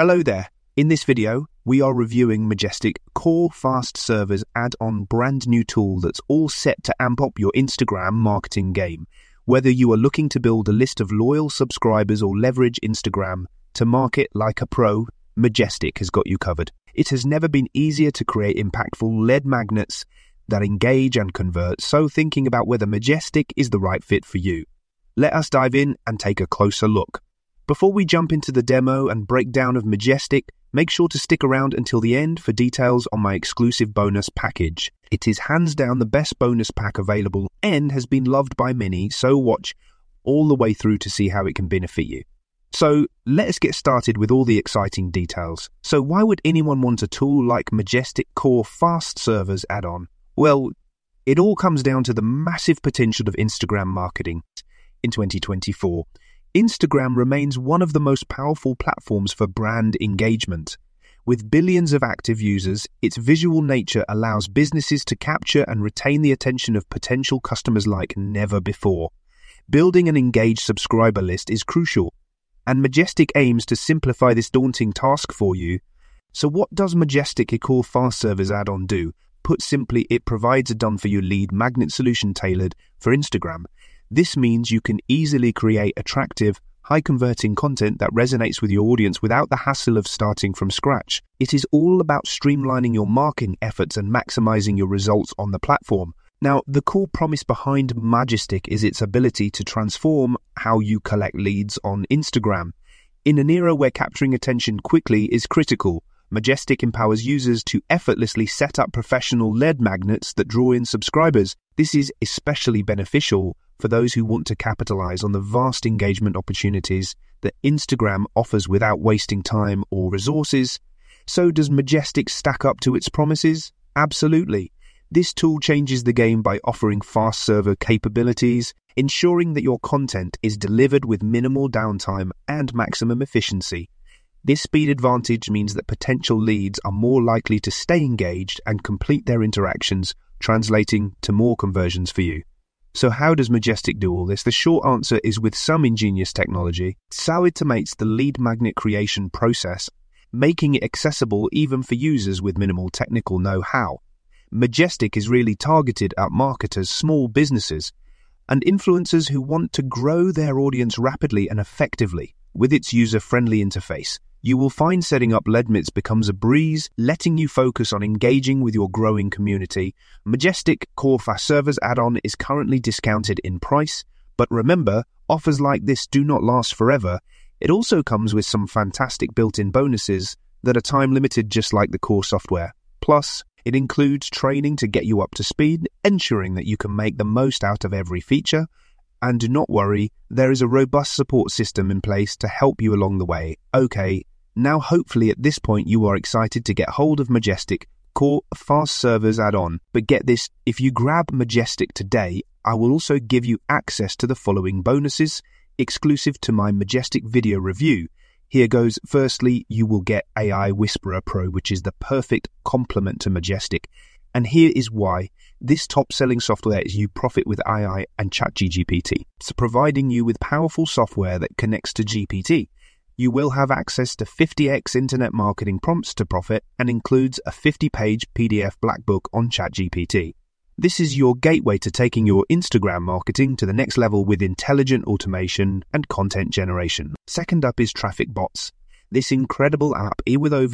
Hello there. In this video, we are reviewing Majestic Core Fast Servers add-on brand new tool that's all set to amp up your Instagram marketing game. Whether you are looking to build a list of loyal subscribers or leverage Instagram to market like a pro, Majestic has got you covered. It has never been easier to create impactful lead magnets that engage and convert, so thinking about whether Majestic is the right fit for you. Let us dive in and take a closer look. Before we jump into the demo and breakdown of Majestic, make sure to stick around until the end for details on my exclusive bonus package. It is hands down the best bonus pack available and has been loved by many, so watch all the way through to see how it can benefit you. So let us get started with all the exciting details. So why would anyone want a tool like Majestic Core Fast Servers add-on? Well, it all comes down to the massive potential of Instagram marketing in 2024. Instagram remains one of the most powerful platforms for brand engagement. With billions of active users, its visual nature allows businesses to capture and retain the attention of potential customers like never before. Building an engaged subscriber list is crucial, and Majestic aims to simplify this daunting task for you. So what does Majestic Core Fast Servers add-on do? Put simply, it provides a done-for-you lead magnet solution tailored for Instagram. This means you can easily create attractive, high-converting content that resonates with your audience without the hassle of starting from scratch. It is all about streamlining your marketing efforts and maximizing your results on the platform. Now, the core promise behind Majestic is its ability to transform how you collect leads on Instagram. In an era where capturing attention quickly is critical, Majestic empowers users to effortlessly set up professional lead magnets that draw in subscribers. This is especially beneficial for those who want to capitalize on the vast engagement opportunities that Instagram offers without wasting time or resources. So does Majestic stack up to its promises? Absolutely. This tool changes the game by offering fast server capabilities, ensuring that your content is delivered with minimal downtime and maximum efficiency. This speed advantage means that potential leads are more likely to stay engaged and complete their interactions, translating to more conversions for you. So how does Majestic do all this? The short answer is with some ingenious technology. So it automates the lead magnet creation process, making it accessible even for users with minimal technical know-how. Majestic is really targeted at marketers, small businesses, and influencers who want to grow their audience rapidly and effectively. With its user-friendly interface, you will find setting up leadmits becomes a breeze, letting you focus on engaging with your growing community. Majestic Core Fast Servers add-on is currently discounted in price, but remember, offers like this do not last forever. It also comes with some fantastic built-in bonuses that are time-limited just like the core software. Plus, it includes training to get you up to speed, ensuring that you can make the most out of every feature. And do not worry, there is a robust support system in place to help you along the way. Okay, now hopefully at this point you are excited to get hold of Majestic Core Fast Servers add-on. But get this, if you grab Majestic today, I will also give you access to the following bonuses, exclusive to my Majestic video review. Here goes. Firstly, you will get AI Whisperer Pro, which is the perfect complement to Majestic. And here is why. This top-selling software is you profit with AI and ChatGPT. So providing you with powerful software that connects to GPT. You will have access to 50x internet marketing prompts to profit and includes a 50-page PDF black book on ChatGPT. This is your gateway to taking your Instagram marketing to the next level with intelligent automation and content generation. Second up is Traffic Bots. This incredible app, with over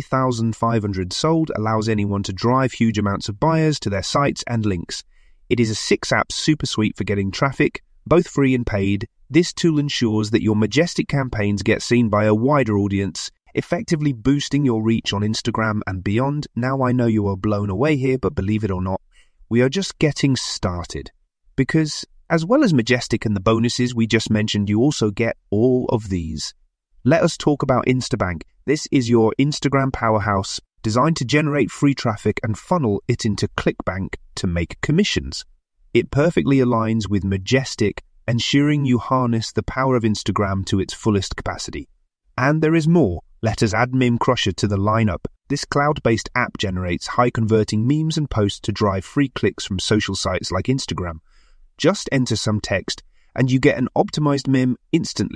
3,500 sold, allows anyone to drive huge amounts of buyers to their sites and links. It is a 6-app super suite for getting traffic, both free and paid. This tool ensures that your Majestic campaigns get seen by a wider audience, effectively boosting your reach on Instagram and beyond. Now I know you are blown away here, but believe it or not, we are just getting started. Because as well as Majestic and the bonuses we just mentioned, you also get all of these. Let us talk about Instabank. This is your Instagram powerhouse designed to generate free traffic and funnel it into ClickBank to make commissions. It perfectly aligns with Majestic, ensuring you harness the power of Instagram to its fullest capacity. And there is more. Let us add Meme Crusher to the lineup. This cloud-based app generates high-converting memes and posts to drive free clicks from social sites like Instagram. Just enter some text, and you get an optimized meme instantly,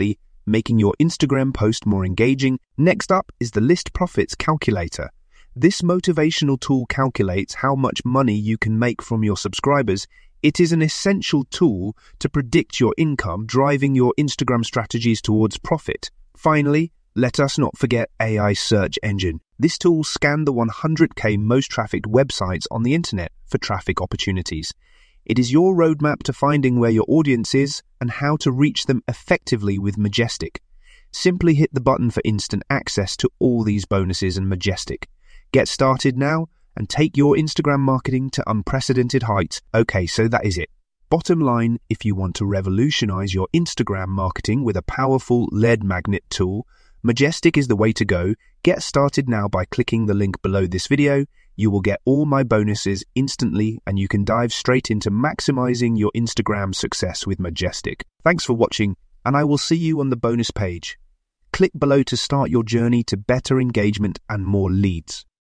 making your Instagram post more engaging. Next up is the List Profits Calculator. This motivational tool calculates how much money you can make from your subscribers. It is an essential tool to predict your income, driving your Instagram strategies towards profit. Finally, let us not forget AI Search Engine. This tool scanned the 100k most trafficked websites on the internet for traffic opportunities. It is your roadmap to finding where your audience is and how to reach them effectively with Majestic. Simply hit the button for instant access to all these bonuses and Majestic. Get started now and take your Instagram marketing to unprecedented heights. Okay, so that is it. Bottom line, if you want to revolutionize your Instagram marketing with a powerful lead magnet tool, Majestic is the way to go. Get started now by clicking the link below this video. You will get all my bonuses instantly and you can dive straight into maximizing your Instagram success with Majestic. Thanks for watching and I will see you on the bonus page. Click below to start your journey to better engagement and more leads.